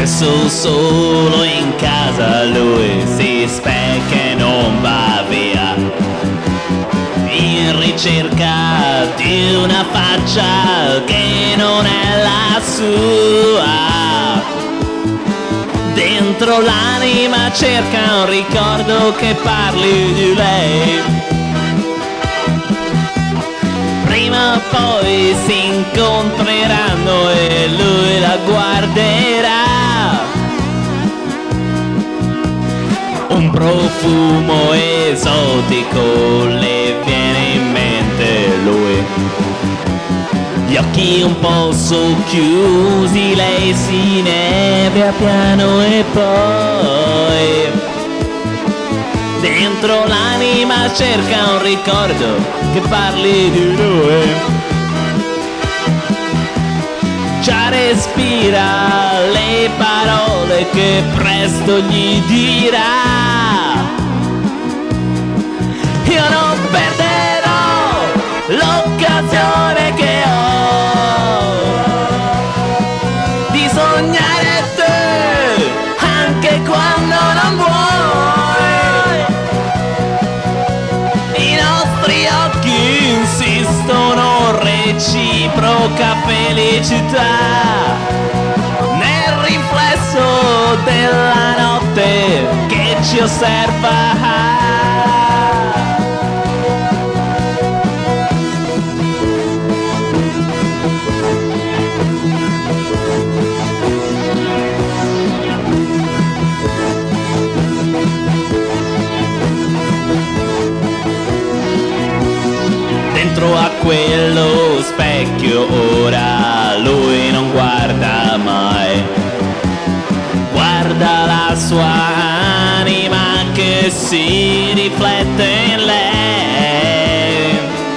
Spesso solo in casa lui si specchia e non va via, in ricerca di una faccia che non è la sua. Dentro l'anima cerca un ricordo che parli di lei. Prima o poi si incontreranno e lui la guarderà. Un profumo esotico le viene in mente lui. Gli occhi un po' socchiusi, lei si neve a piano e poi dentro l'anima cerca un ricordo che parli di lui. Già respira le parole che presto gli dirà. Io non perderò l'occasione che ho di sognare te anche quando non vuoi. I nostri occhi insistono, reciproca felicità nel riflesso della notte che ci osserva. Dentro a quello specchio ora lui non guarda mai, guarda la sua anima che si riflette in lei.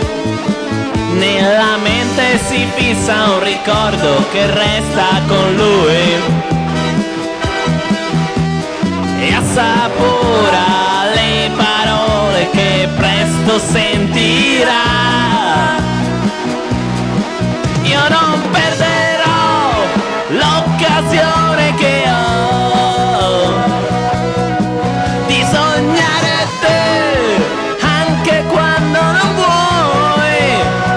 Nella mente si fissa un ricordo che resta con lui e assapora le parole che presto sentirà. Io non perderò l'occasione che ho di sognare te anche quando non vuoi.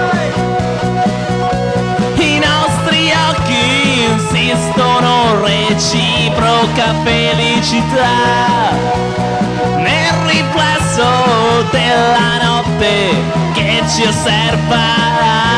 I nostri occhi insistono, reciproca felicità nel riflesso della notte che ci osserva.